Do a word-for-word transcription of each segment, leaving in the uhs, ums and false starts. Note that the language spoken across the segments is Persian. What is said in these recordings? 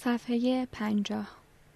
صفحه پنجاه.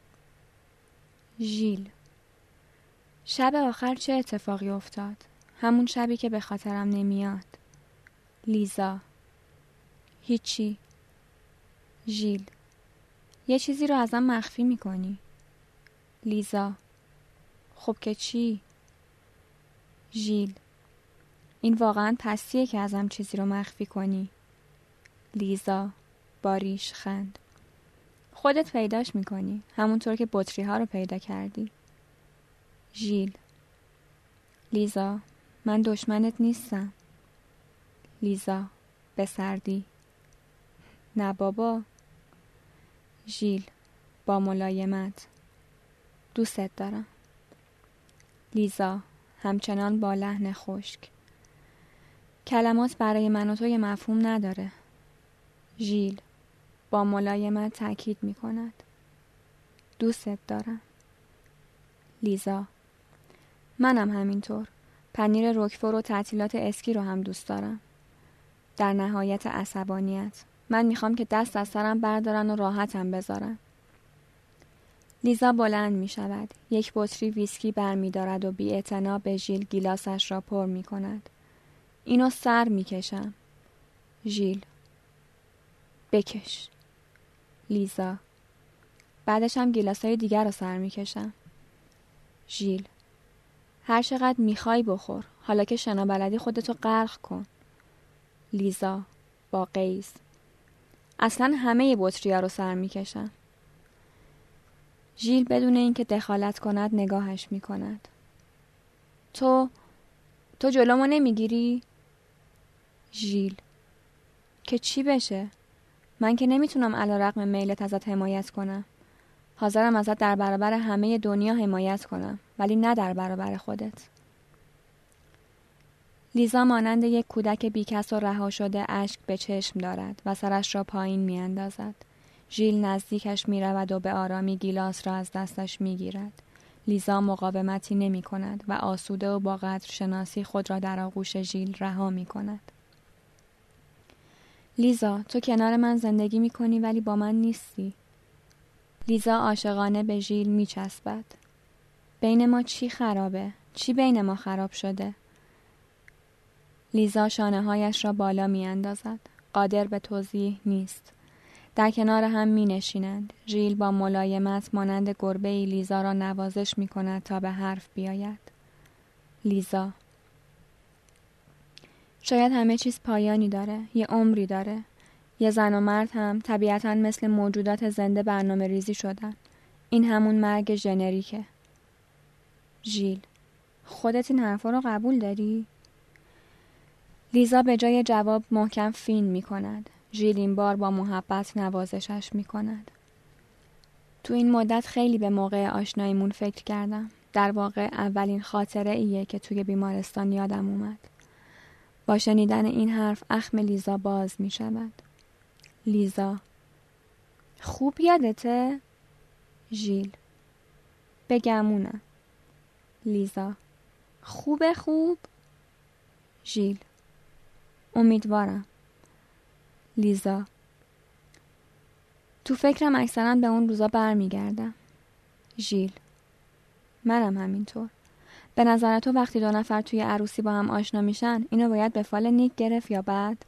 ژیل. شب آخر چه اتفاقی افتاد؟ همون شبی که به خاطرم نمیاد. لیزا. هیچی. ژیل. یه چیزی رو ازم مخفی میکنی. لیزا. خب که چی؟ ژیل. این واقعا پستیه که ازم چیزی رو مخفی کنی. لیزا. با ریشخند. خودت پیداش میکنی، همونطور که بطری ها رو پیدا کردی. ژیل. لیزا، من دشمنت نیستم. لیزا به سردی. نه بابا. ژیل با ملایمت. دوستت دارم. لیزا همچنان با لحن خشک. کلمات برای من و تو یه مفهوم نداره. ژیل با ملایمت تأکید می کند. دوستت دارم. لیزا. منم همینطور. پنیر روکفور و تعطیلات اسکی رو هم دوست دارم. در نهایت عصبانیت. من میخوام که دست از سرم بردارن و راحتم بذارن. لیزا بلند می شود. یک بطری ویسکی بر می دارد و بی اعتنا به ژیل گیلاسش را پر می کند. اینو سر می کشم. ژیل. بکش. لیزا. بعدش هم گیلاسای دیگر رو سر می کشم. ژیل. هر چقدر میخوای بخور. حالا که شنا بلدی خودتو غرق کن. لیزا با غیظ. اصلا همه بطری‌ها رو سر میکشم. ژیل بدون اینکه دخالت کند نگاهش میکند. تو تو جلومو نمیگیری؟ ژیل. که چی بشه؟ من که نمیتونم علیرغم میلت ازت حمایت کنم. حاضرم ازت در برابر همه دنیا حمایت کنم، ولی نه در برابر خودت. لیزا مانند یک کودک بیکس و رها شده اشک به چشم دارد و سرش را پایین می اندازد. ژیل نزدیکش می رود و به آرامی گیلاس را از دستش می گیرد. لیزا مقاومتی نمی کند و آسوده و با قدر شناسی خود را در آغوش ژیل رها می کند. لیزا، تو کنار من زندگی می کنی ولی با من نیستی. لیزا عاشقانه به ژیل می چسبد. بین ما چی خرابه؟ چی بین ما خراب شده؟ لیزا شانه هایش را بالا می اندازد. قادر به توضیح نیست. در کنار هم می نشینند. ژیل با ملایمت مانند گربه‌ای لیزا را نوازش می کند تا به حرف بیاید. لیزا. شاید همه چیز پایانی داره. یه عمری داره. یه زن و مرد هم طبیعتاً مثل موجودات زنده برنامه ریزی شدن. این همون مرگ ژنریکه. ژیل. خودت این حرفا رو قبول داری؟ لیزا به جای جواب محکم فین می کند. ژیل این بار با محبت نوازشش می کند. تو این مدت خیلی به موقع آشناییمون فکر کردم. در واقع اولین خاطره ایه که توی بیمارستان یادم اومد. با شنیدن این حرف اخم لیزا باز می شود. لیزا. خوب یادته؟ ژیل. بگمونم. لیزا. خوبه خوب؟ ژیل. امیدوارم. لیزا. تو فکرم اکثرا به اون روزا برمیگردم. ژیل. منم همینطور. به نظر تو وقتی دو نفر توی عروسی با هم آشنا میشن اینو باید به فال نیک گرفت یا بعد؟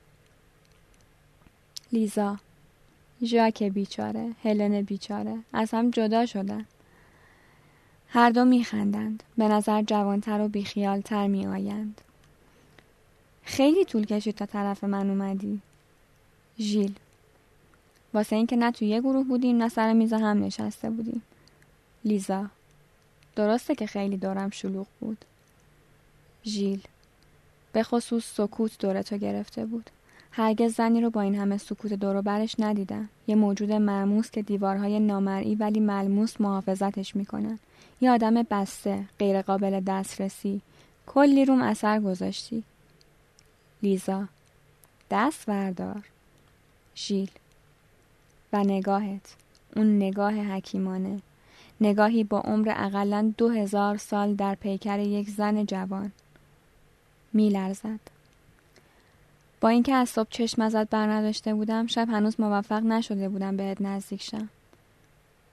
لیزا. ژاک بیچاره، هلن بیچاره از هم جدا شدن. هر دو میخندند. به نظر جوانتر و بیخیالتر میآیند. خیلی طول کشید تا طرف من اومدی. ژیل. واسه این که نه توی یه گروه بودیم نه سر میز هم نشسته بودیم. لیزا. درسته که خیلی دورم شلوغ بود. ژیل. به خصوص سکوت دورتو گرفته بود. هرگز زنی رو با این همه سکوت دور و برش ندیدم. یه موجود مرموز که دیوارهای نامرئی ولی ملموس محافظتش میکنن. یه آدم بسته، غیر قابل دسترسی. کلی روم اثر گذاشتی. لیزا. دست بردار. ژیل. و نگاهت. اون نگاه حکیمانه. نگاهی با عمر اقلاً دو هزار سال در پیکر یک زن جوان. می لرزد. با اینکه از صبح چشم ازت بر نداشته بودم شب هنوز موفق نشده بودم بهت نزدیک شم.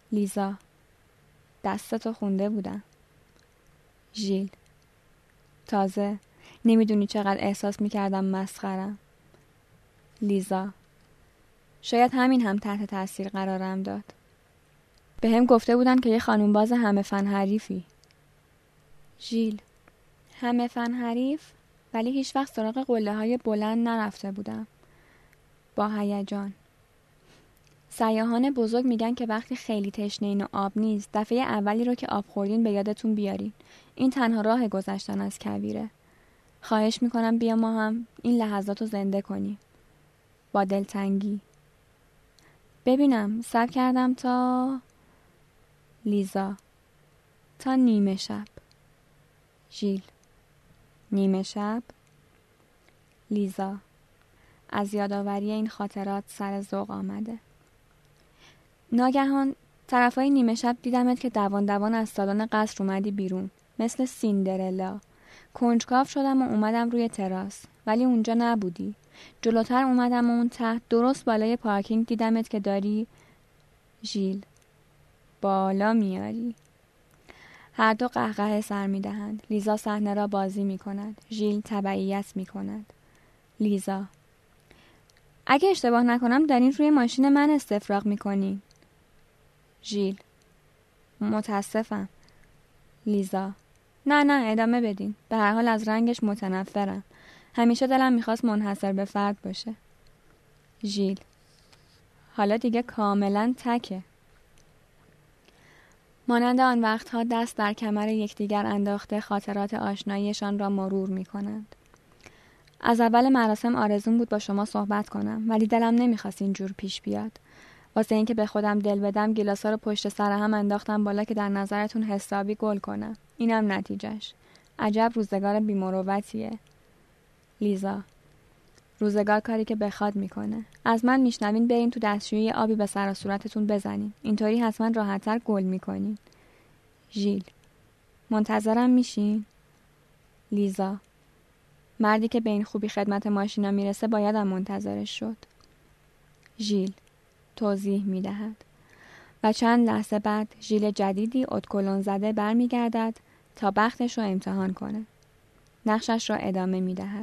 لیزا: دستتو خونده بودم. ژیل: تازه نمیدونی چقدر احساس میکردم مسخرم. لیزا: شاید همین هم تحت تاثیر قرارم داد. به هم گفته بودن که یه خانوم باز همه فن حریفی. ژیل: همه فن حریف؟ ولی هیچ وقت سراغ قله های بلند نرفته بودم. با هیجان: سیاحان بزرگ میگن که وقتی خیلی تشنه‌این و آب نیست، دفعه اولی رو که آب خوردین به یادتون بیارین. این تنها راه گذشتن از کویره. خواهش میکنم بیا ما هم این لحظات رو زنده کنیم. با دلتنگی: ببینم صبر کردم تا... لیزا: تا نیمه شب. ژیل: نیمه شب؟ لیزا: از یادآوری این خاطرات سر ذوق آمده. ناگهان طرفای نیمه شب دیدمت که دوان دوان از سالن قصر اومدی بیرون، مثل سیندرلا. کنجکاو شدم و اومدم روی تراس، ولی اونجا نبودی. جلوتر اومدم و اون ته درست بالای پارکینگ دیدمت که داری... ژیل: بالا میاری. هر دو قهقه سر میدهند. لیزا صحنه را بازی میکند. ژیل تبعیت میکند. لیزا: اگه اشتباه نکنم دارین روی ماشین من استفراغ میکنین. ژیل: متاسفم. لیزا: نه نه ادامه بدین. به هر حال از رنگش متنفرم. همیشه دلم میخواست منحصر به فرد باشه. ژیل: حالا دیگه کاملا تکه. مانند آن وقتها دست در کمر یکدیگر انداخته خاطرات آشناییشان را مرور میکنند. از اول مراسم آرزوم بود با شما صحبت کنم، ولی دلم نمیخواست اینجور پیش بیاد. واسه اینکه به خودم دل بدم گلاسا رو پشت سر هم انداختم بالا که در نظرتون حسابی گل کنم. اینم نتیجهش. عجب روزگار بی‌مروتیه. لیزا: روزگار کاری که بخواد میکنه. از من میشنوین برین تو دستشویی آبی به سر و صورتتون بزنین. اینطوری حتما راحت‌تر گل میکنین. ژیل: منتظرم میشین؟ لیزا: مردی که به این خوبی خدمت ماشینا میرسه بایدم منتظرش شد. ژیل توضیح میدهد و چند لحظه بعد ژیل جدیدی ادکلون زده برمیگردد تا بختش رو امتحان کنه. نقشش را ادامه میدهد.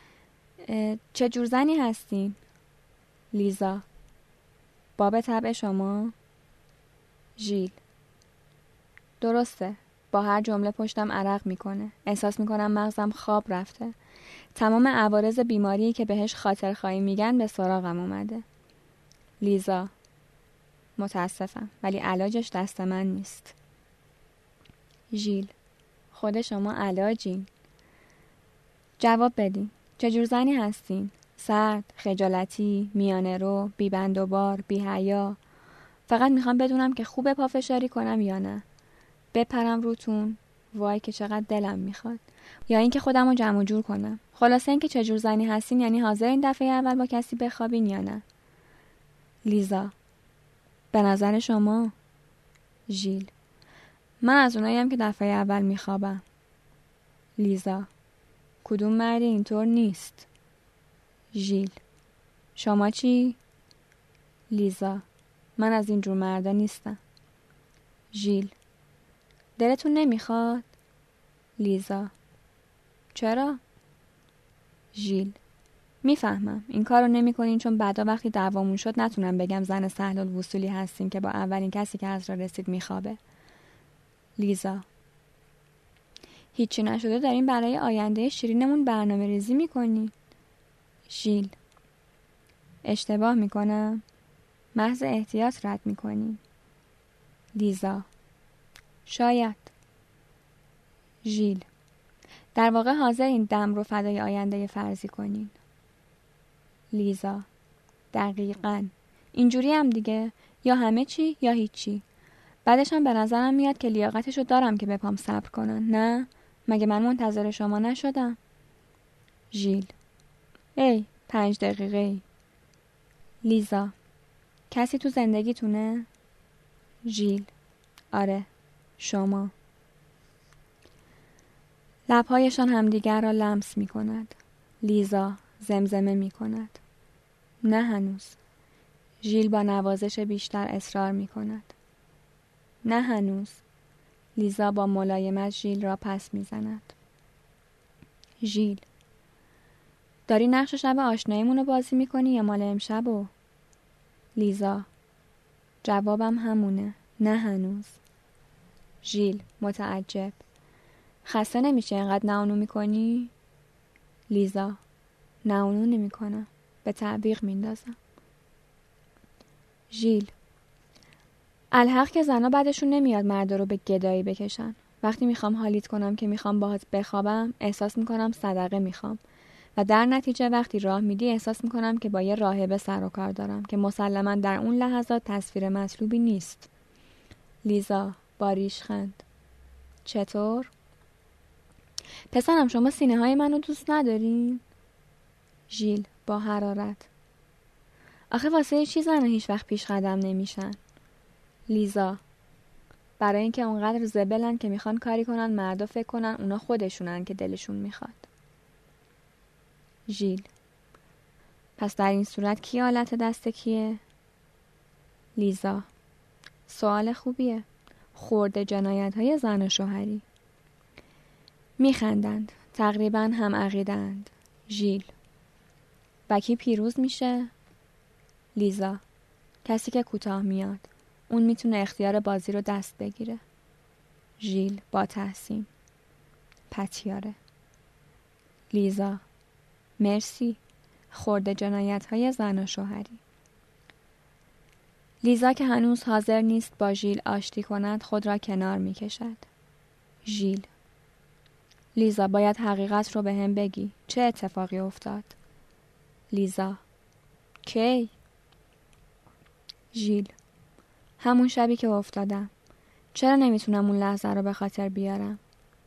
چه جور زنی هستین؟ لیزا: باب طبع شما؟ ژیل: درسته. با هر جمله پشتم عرق میکنه. احساس میکنم مغزم خواب رفته. تمام عوارض بیماری که بهش خاطرخواهی میگن به سراغم اومده. لیزا: متاسفم ولی علاجش دست من نیست. ژیل: خود شما علاجین. جواب بدین. چجور زنی هستین؟ سرد، خجالتی، میانه رو، بی بند و بار، بی حیا؟ فقط میخوام بدونم که خوبه پافشاری کنم یا نه. بپرم روتون؟ وای که چقدر دلم میخواد. یا اینکه خودم رو جمع جور کنم. خلاصه اینکه چجور زنی هستین یعنی حاضر این دفعه اول با کسی بخوابین یا نه؟ لیزا: به نظر شما؟ ژیل: من از اوناییم که دفعه اول میخوابم. لیزا: کدوم مردی اینطور نیست؟ ژیل: شما چی؟ لیزا: من از این جور مردا نیستم. ژیل: دلتون نمیخواد؟ لیزا: چرا؟ ژیل: میفهمم این کار رو نمی کنین چون بعدا وقتی دعوامون شد نتونم بگم زن سهل الوصولی هستین که با اولین کسی که از را رسید میخوابه. لیزا: هیچی نشده داریم برای آینده شیرینمون برنامه ریزی میکنی؟ ژیل: اشتباه میکنم؟ محض احتیاط رد میکنی. لیزا: شاید. ژیل: در واقع حاضر این دم رو فدای آینده فرضی کنین. لیزا: دقیقاً. اینجوری هم دیگه، یا همه چی یا هیچی. بعدش هم به نظرم میاد که لیاقتشو دارم که بپام صبر کنن. نه؟ مگه من منتظر شما نشدم؟ ژیل: ای پنج دقیقه ای. لیزا: کسی تو زندگیتونه؟ ژیل: آره، شما. لبهایشان همدیگر را لمس می کند. لیزا زمزمه می کند. نه هنوز. ژیل با نوازش بیشتر اصرار می کند. نه هنوز. لیزا با ملایمت ژیل را پس میزند. ژیل: داری نقش شب آشناییمون رو بازی میکنی یا مال امشبو؟ لیزا: جوابم همونه، نه هنوز. ژیل متعجب: خسته نمیشه اینقدر ناونو میکنی؟ لیزا: ناونو نمیکنم، به تعویق میندازم. ژیل: الحق که زنا بعدشون نمیاد مرد رو به گدایی بکشن. وقتی میخوام حالیت کنم که میخوام باهات بخوابم احساس میکنم صدقه میخوام و در نتیجه وقتی راه میدی احساس میکنم که با یه راهبه سر و کار دارم که مسلماً در اون لحظات تصویر مطلوبی نیست. لیزا با ریشخند: چطور؟ پسرم شما سینه های منو دوست ندارین؟ ژیل با حرارت: آخه واسه چی زنه هیچ وقت پیش قدم نمیشن؟ لیزا: برای اینکه اونقدر زبلن که میخوان کاری کنن مردا فکر کنن اونا خودشونن که دلشون میخواد. ژیل: پس در این صورت کی آلت دست کیه؟ لیزا: سوال خوبیه. خورده جنایت های زن و شوهری. میخندند. تقریبا هم عقیدند. ژیل: و کی پیروز میشه؟ لیزا: کسی که کوتاه میاد. اون میتونه اختیار بازی رو دست بگیره. ژیل با تحسین: پتیاره. لیزا: مرسی. خورده جنایت های زن و شوهری. لیزا که هنوز حاضر نیست با ژیل آشتی کند خود را کنار می کشد. ژیل: لیزا باید حقیقت رو به هم بگی. چه اتفاقی افتاد؟ لیزا: کی؟ ژیل: همون شبی که افتادم. چرا نمیتونم اون لحظه رو به خاطر بیارم؟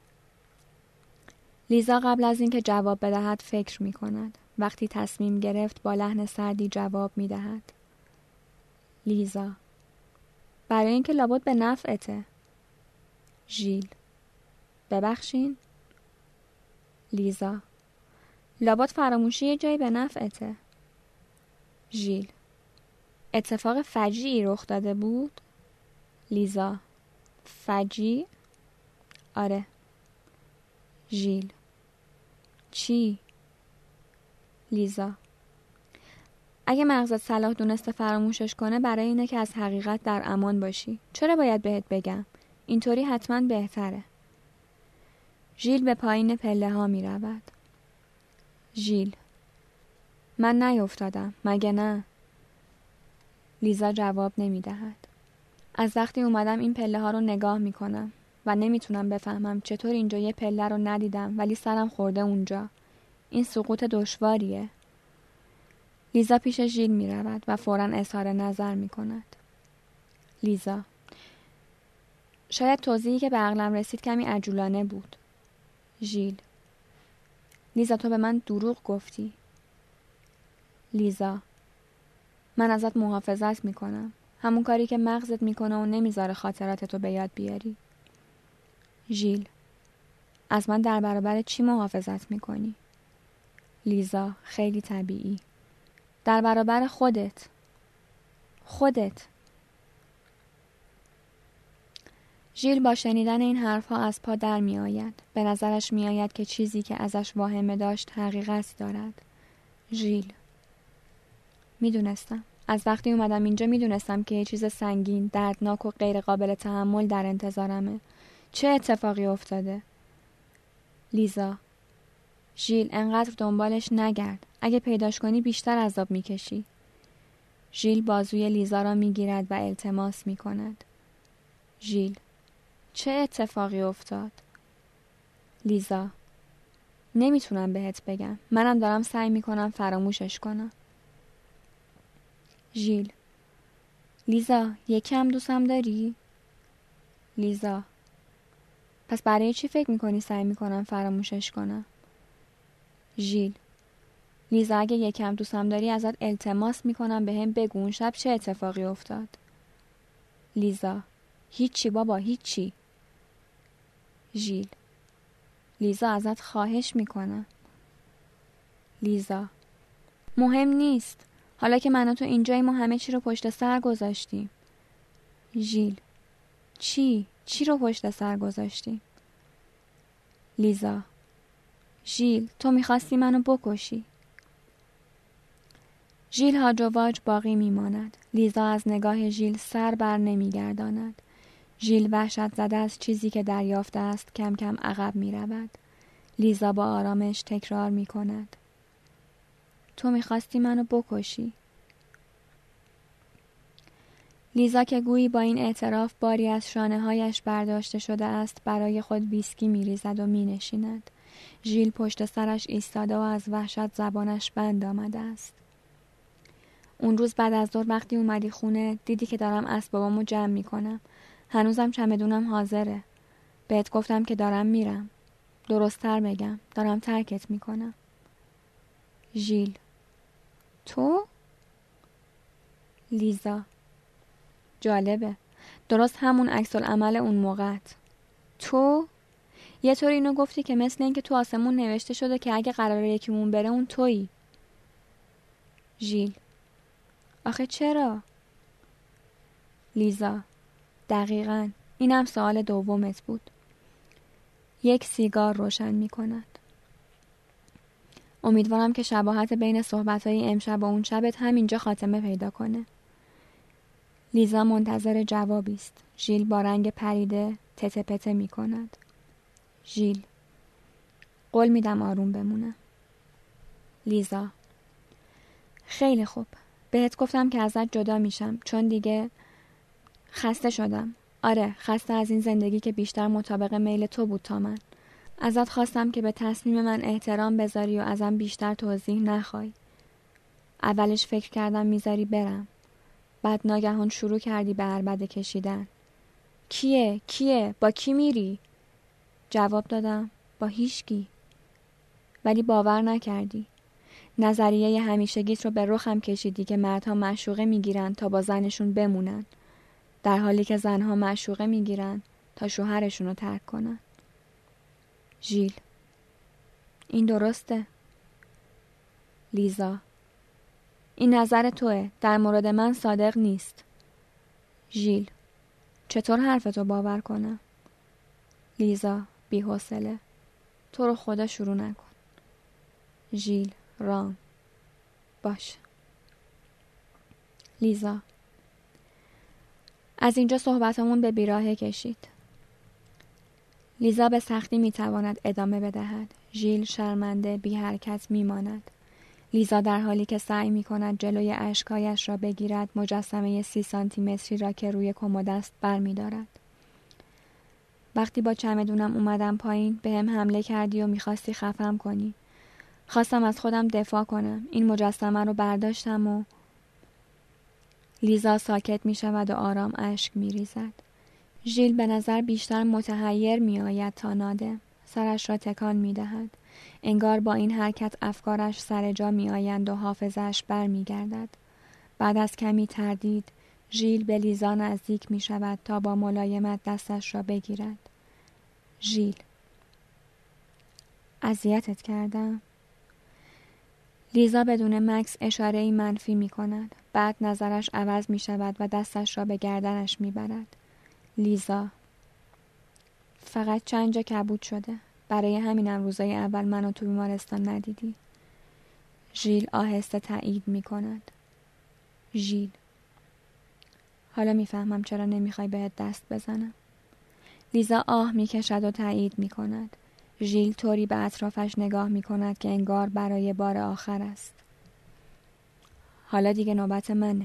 لیزا قبل از اینکه جواب بدهد فکر می کند. وقتی تصمیم گرفت با لحن سردی جواب می دهد. لیزا: برای اینکه لابد به نفعته. ژیل: ببخشین؟ لیزا: لابد فراموشی یه جایی به نفعته. ژیل: اتفاق فجیعی رخ داده بود؟ لیزا: فجیع؟ آره. ژیل: چی؟ لیزا: اگه مغزت صلاح دونسته فراموشش کنه برای اینه که از حقیقت در امان باشی. چرا باید بهت بگم؟ اینطوری حتما بهتره. ژیل به پایین پله ها می رود. ژیل: من نیفتادم مگه نه؟ لیزا جواب نمی دهد. از وقتی اومدم این پله ها رو نگاه می کنم و نمیتونم بفهمم چطور اینجا یه پله رو ندیدم ولی سرم خورده اونجا. این سقوط دشواریه. لیزا پیش ژیل می رود و فوراً اظهار نظر می کند. لیزا: شاید توضیحی که به عقلم رسید کمی عجولانه بود. ژیل: لیزا تو به من دروغ گفتی. لیزا: من ازت محافظت می کنم. همون کاری که مغزت می کنه و نمیذاره خاطراتتو به یاد بیاری. ژیل: از من در برابر چی محافظت می کنی؟ لیزا خیلی طبیعی: در برابر خودت. خودت. ژیل با شنیدن این حرفها از پا در می آید. به نظرش می آید که چیزی که ازش واهمه داشت حقیقت دارد. ژیل: می دونستم. از وقتی اومدم اینجا می دونستم که یه چیز سنگین، دردناک و غیر قابل تحمل در انتظارمه. چه اتفاقی افتاده؟ لیزا: ژیل انقدر دنبالش نگرد. اگه پیداش کنی بیشتر عذاب می کشی. ژیل بازوی لیزا را می گیرد و التماس می کند. ژیل: چه اتفاقی افتاد؟ لیزا: نمیتونم بهت بگم. منم دارم سعی می کنم فراموشش کنم. ژیل: لیزا یکم دوستم داری؟ لیزا: پس برای چی فکر می کنی سعی می کنم فراموشش کنم؟ ژیل: لیزا اگه یکم دوستم داری ازت التماس می کنم به هم بگو اون شب چه اتفاقی افتاد. لیزا: هیچی بابا هیچی. ژیل: لیزا ازت خواهش می کنم. لیزا: مهم نیست. حالا که من و تو اینجاییم و همه چی رو پشت سر گذاشتیم. ژیل: چی؟ چی رو پشت سر گذاشتی؟ لیزا: ژیل، تو میخواستی منو بکشی. ژیل هاج و واج باقی میماند. لیزا از نگاه ژیل سر بر نمیگرداند. ژیل وحشت زده از چیزی که دریافته است کم کم عقب میرود. لیزا با آرامش تکرار میکند: تو میخواستی منو بکشی. لیزا که گویی با این اعتراف باری از شانه هایش برداشته شده است برای خود ویسکی میریزد و مینشیند. ژیل پشت سرش ایستاده و از وحشت زبانش بند آمده است. اون روز بعد از ظهر وقتی اومدی خونه دیدی که دارم اسبابامو جمع میکنم. هنوزم چمدونم حاضره. بهت گفتم که دارم میرم. درست‌تر بگم دارم ترکت میکنم. ژیل: تو؟ لیزا: جالبه. درست همون عکس العمل اون موقعت. تو؟ یه طور اینو گفتی که مثل این که تو آسمون نوشته شده که اگه قراره یکیمون بره اون تویی. ژیل: آخه چرا؟ لیزا: دقیقاً. اینم سوال دومت بود. یک سیگار روشن می کند. امیدوارم که شباهت بین صحبت‌های امشب و اون شبت همینجا خاتمه پیدا کنه. لیزا منتظر جوابی است. ژیل با رنگ پریده تته پته می کند. ژیل: قول میدم آروم بمونم. لیزا: خیلی خوب. بهت گفتم که ازت جدا میشم چون دیگه خسته شدم. آره، خسته از این زندگی که بیشتر مطابق میل تو بود تا من. ازت خواستم که به تصمیم من احترام بذاری و ازم بیشتر توضیح نخوای. اولش فکر کردم میذاری برم. بعد ناگهان شروع کردی به عربده کشیدن. کیه؟ کیه؟ با کی میری؟ جواب دادم با هیچکی. ولی باور نکردی. نظریه همیشگیت رو به رخم کشیدی که مردها معشوقه میگیرن تا با زنشون بمونن، در حالی که زنها معشوقه میگیرن تا شوهرشون رو ترک کنن. ژیل: این درسته؟ لیزا: این نظر توه، در مورد من صادق نیست. ژیل: چطور حرفتو باور کنم؟ لیزا بی‌حوصله: تو رو خدا شروع نکن. ژیل: رام: باش. لیزا: از اینجا صحبتمون به بیراهه کشید. لیزا به سختی میتواند ادامه بدهد. ژیل شرمنده بی حرکت میماند. لیزا در حالی که سعی میکند جلوی اشکایش را بگیرد مجسمه سی سانتی متری را که روی کمد است برمیدارد. وقتی با چمدونم اومدم پایین به هم حمله کردی و میخواستی خفم کنی. خواستم از خودم دفاع کنم. این مجسمه رو برداشتم و... لیزا ساکت می شود و آرام اشک می ریزد. ژیل به نظر بیشتر متحیر می آید تا نادم. سرش را تکان می دهد. انگار با این حرکت افکارش سر جا می آیند و حافظش بر می گردد. بعد از کمی تردید ژیل به لیزا نزدیک می شود تا با ملایمت دستش را بگیرد. ژیل: اذیتت کردم؟ لیزا بدون مکث اشاره‌ای منفی می کند. بعد نظرش عوض می شود و دستش را به گردنش می برد. لیزا: فقط چند جا کبود شده. برای همینم روزای اول منو تو بیمارستان ندیدی. ژیل آهسته تایید می کند. ژیل: حالا میفهمم چرا نمیخوای بهت دست بزنم. لیزا آه می کشد و تایید می کند. ژیل طوری به اطرافش نگاه می کند که انگار برای بار آخر است. حالا دیگه نوبت منه.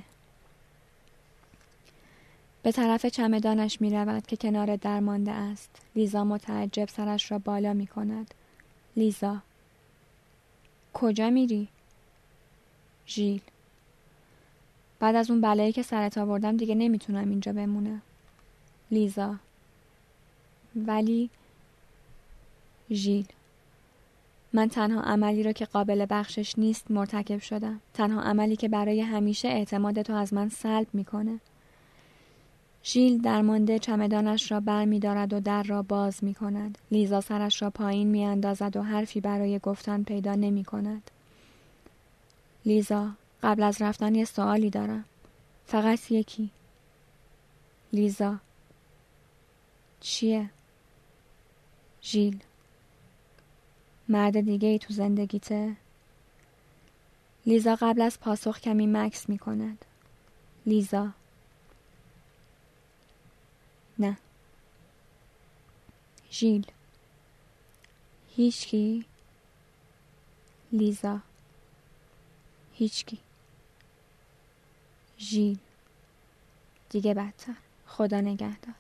به طرف چمدانش می رود که کنار در مانده است. لیزا متعجب سرش را بالا می کند. لیزا: کجا میری؟ ژیل: بعد از اون بلایی که سرت آوردم دیگه نمیتونم اینجا بمونم. لیزا: ولی... ژیل: من تنها عملی رو که قابل بخشش نیست مرتکب شدم. تنها عملی که برای همیشه اعتماد تو از من سلب میکنه. ژیل درمانده چمدانش را بر می دارد و در را باز می کند. لیزا سرش را پایین می اندازد و حرفی برای گفتن پیدا نمی کند. لیزا: قبل از رفتن یه سوالی دارم. فقط یکی. لیزا: چیه؟ ژیل. مرد دیگه ای تو زندگیته؟ لیزا قبل از پاسخ کمی مکث می کند. لیزا. نه. ژیل. هیچکی؟ لیزا. هیچکی. ژیل. دیگه بدتر. خدا نگهدار.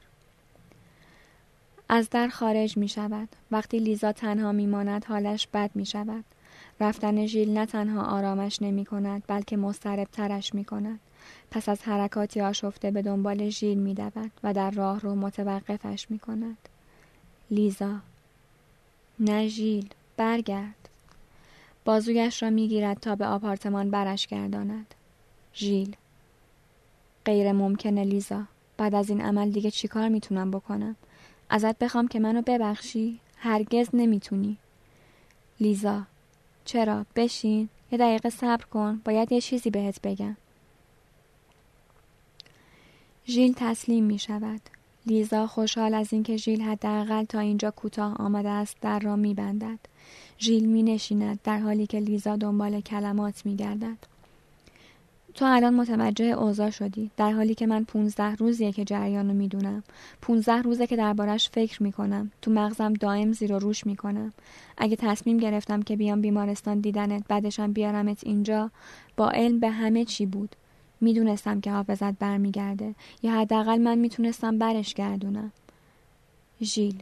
از در خارج می شود. وقتی لیزا تنها می ماند حالش بد می شود. رفتن ژیل نه تنها آرامش نمی کند بلکه مضطرب ترش می کند. پس از حرکاتی آشفته به دنبال ژیل می دود و در راه رو متوقفش می کند. لیزا. نه ژیل، برگرد. بازویش را می گیرد تا به آپارتمان برش گرداند. ژیل. غیر ممکنه لیزا. بعد از این عمل دیگه چی کار می تونم بکنم؟ ازت بخوام که منو ببخشی؟ هرگز نمیتونی. لیزا. چرا؟ بشین. یه دقیقه صبر کن. باید یه چیزی بهت بگم. ژیل تسلیم می شود. لیزا خوشحال از اینکه ژیل حداقل تا اینجا کوتاه آمده است در را می بندد. ژیل می نشیند در حالی که لیزا دنبال کلمات می گردد. تو الان متوجه اوضاع شدی، در حالی که من پونزده روزیه که جریان رو میدونم. پونزده روزه که دربارش فکر میکنم. تو مغزم دائم زیر و روش میکنم. اگه تصمیم گرفتم که بیام بیمارستان دیدنت بعدشم بیارمت اینجا، با علم به همه چی بود. میدونستم که حافظت برمیگرده، یا حداقل من میتونستم برش گردونم. ژیل.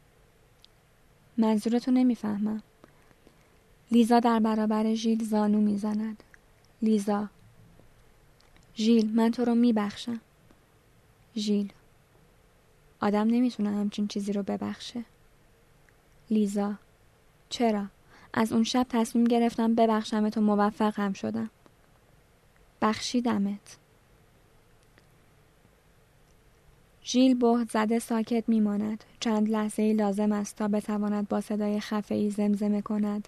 منظورتو نمیفهمم. لیزا در برابر ژیل زانو میزند. لیزا. ژیل، من تو رو میبخشم. ژیل. آدم نمیتونه همچین چیزی رو ببخشه. لیزا. چرا؟ از اون شب تصمیم گرفتم ببخشمت و موفق هم شدم. بخشیدمت. ژیل بهت زده ساکت میماند. چند لحظه‌ای لازم است تا بتواند با صدای خفه‌ای زمزمه کند.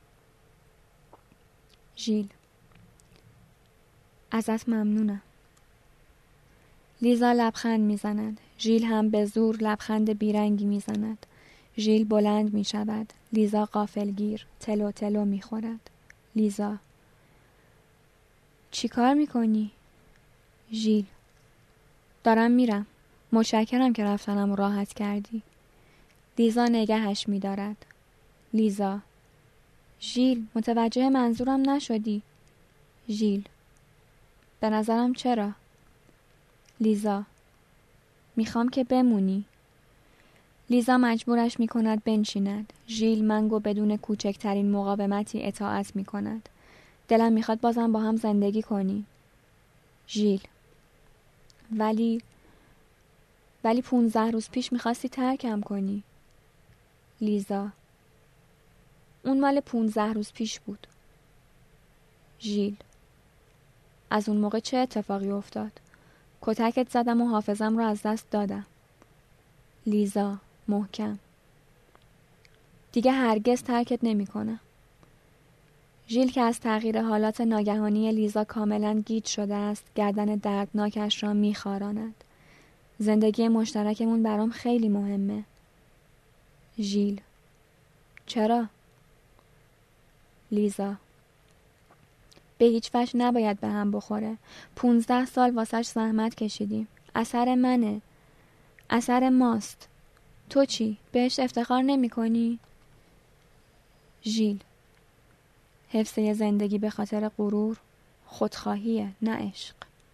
ژیل. ازت ممنونم. لیزا لبخند میزند. ژیل هم به زور لبخند بیرنگی میزند. ژیل بلند میشود. لیزا غافلگیر تلو تلو میخورد. لیزا. چی کار میکنی؟ ژیل. دارم میرم. متشکرم که رفتنم راحت کردی. لیزا نگهش میدارد. لیزا. ژیل، متوجه منظورم نشدی. ژیل. به نظرم چرا؟ لیزا. میخوام که بمونی. لیزا مجبورش میکند بنشیند. ژیل منگو بدون کوچکترین مقاومتی اطاعت میکند. دلم میخواد بازم با هم زندگی کنی. ژیل. ولی ولی پونزده روز پیش میخواستی ترکم کنی. لیزا. اون مال پونزده روز پیش بود. ژیل. از اون موقع چه اتفاقی افتاد؟ کتکت زدم و حافظم رو از دست دادم. لیزا. محکم. دیگه هرگز ترکت نمی کنم. ژیل که از تغییر حالات ناگهانی لیزا کاملا گیج شده است، گردن دردناکش را می خاراند. زندگی مشترکمون برام خیلی مهمه. ژیل. چرا؟ لیزا. به هیچ وجه نباید به هم بخوره. پونزده سال واسش زحمت کشیدیم. اثر منه. اثر ماست. تو چی؟ بهش افتخار نمی کنی؟ ژیل. حفظ زندگی به خاطر غرور خودخواهیه، نه عشق.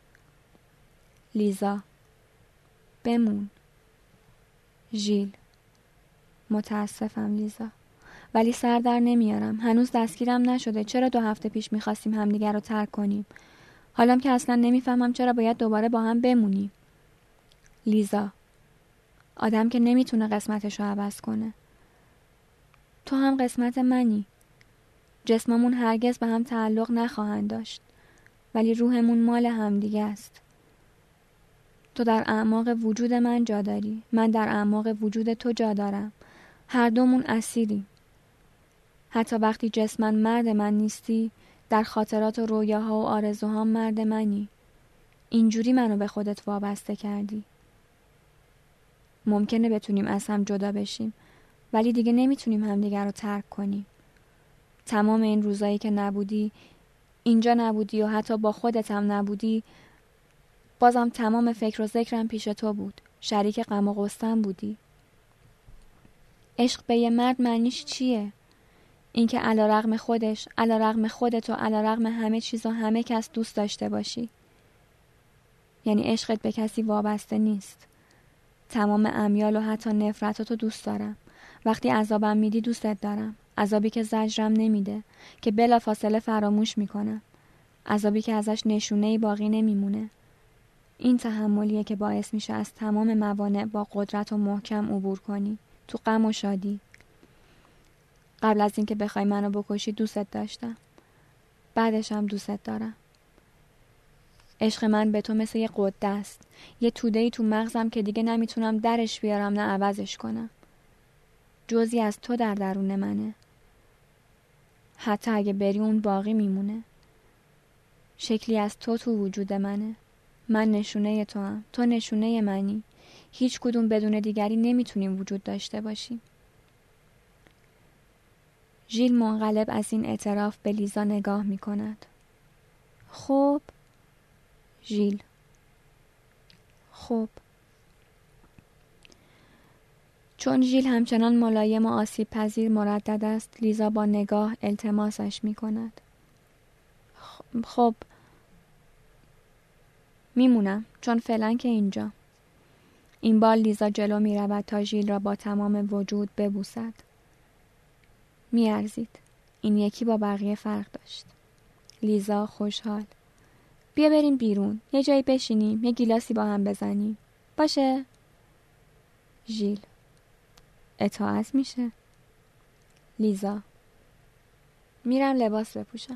لیزا. بمون. ژیل. متاسفم لیزا، ولی سر در نمیارم. هنوز دستگیرم نشده. چرا دو هفته پیش میخواستیم همدیگر رو ترک کنیم؟ حالام که اصلا نمیفهمم چرا باید دوباره با هم بمونیم. لیزا. آدم که نمیتونه قسمتش رو عوض کنه. تو هم قسمت منی. جسممون هرگز به هم تعلق نخواهند داشت، ولی روحمون مال هم دیگه است. تو در اعماق وجود من جا داری، من در اعماق وجود تو جا دارم. هر دومون اسیریم. حتی وقتی جسمن مرد من نیستی، در خاطرات و رویاها و آرزوها مرد منی. اینجوری منو به خودت وابسته کردی. ممکنه بتونیم از هم جدا بشیم، ولی دیگه نمیتونیم همدیگر رو ترک کنیم. تمام این روزایی که نبودی، اینجا نبودی و حتی با خودت هم نبودی، بازم تمام فکر و ذکرم پیش تو بود. شریک غم و غصه‌ام بودی. عشق به یه مرد معنیش چیه؟ اینکه علیرغم خودش، علیرغم خودت و علیرغم همه چیز و همه کس دوست داشته باشی. یعنی عشقت به کسی وابسته نیست. تمام امیال و حتی نفرتاتو دوست دارم. وقتی عذابم میدی دوستت دارم. عذابی که زجرم نمیده، که بلا فاصله فراموش میکنم. عذابی که ازش نشونه‌ای باقی نمیمونه. این تحملیه که باعث میشه از تمام موانع با قدرت و محکم عبور کنی. تو غم و شادی. قبل از اینکه بخوای منو بکشی دوستت داشتم. بعدش هم دوستت دارم. عشق من به تو مثل یه قده است. یه توده‌ای تو مغزم که دیگه نمیتونم درش بیارم نه عوضش کنم. جزئی از تو در درون منه. حتی اگه بری اون باقی میمونه. شکلی از تو تو وجود منه. من نشونه تو هم. تو نشونه منی. هیچ کدوم بدون دیگری نمیتونیم وجود داشته باشیم. ژیل منقلب از این اعتراف به لیزا نگاه میکند. خب ژیل. خب. چون ژیل همچنان ملایم و آسیب پذیر مردد است، لیزا با نگاه التماسش می کند. خب میمونم، چون فعلا که اینجا. این بار لیزا جلو می رود تا ژیل را با تمام وجود ببوسد. می ارزید. این یکی با بقیه فرق داشت. لیزا خوشحال. بیا بریم بیرون، یه جایی بشینیم، یه گیلاسی با هم بزنیم. باشه؟ ژیل. اطاعت میشه. لیزا. میرم لباس بپوشم.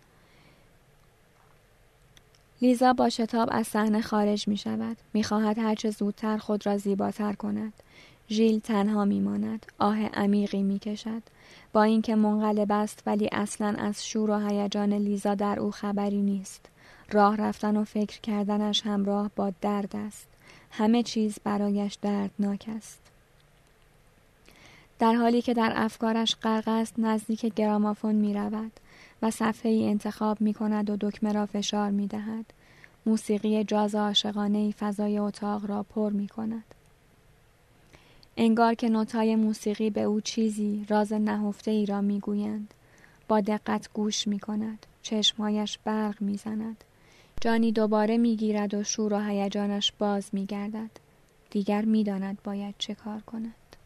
لیزا با شتاب از صحنه خارج می شود. می خواهد هرچه زودتر خود را زیباتر کند. ژیل تنها می ماند. آه عمیقی می کشد. با اینکه منقلب است ولی اصلاً از شور و هیجان لیزا در او خبری نیست. راه رفتن و فکر کردنش همراه با درد است. همه چیز برایش دردناک است. در حالی که در افکارش غرق است نزدیک گرامافون می رود و صفحه‌ای انتخاب می کند و دکمه را فشار می دهد. موسیقی جاز عاشقانه‌ای فضای اتاق را پر می کند. انگار که نوت‌های موسیقی به او چیزی راز نهفته‌ای را می گویند. با دقت گوش می کند. چشمهایش برق می زند. جانی دوباره می گیرد و شور و هیجانش باز می گردد. دیگر می داند باید چه کار کند.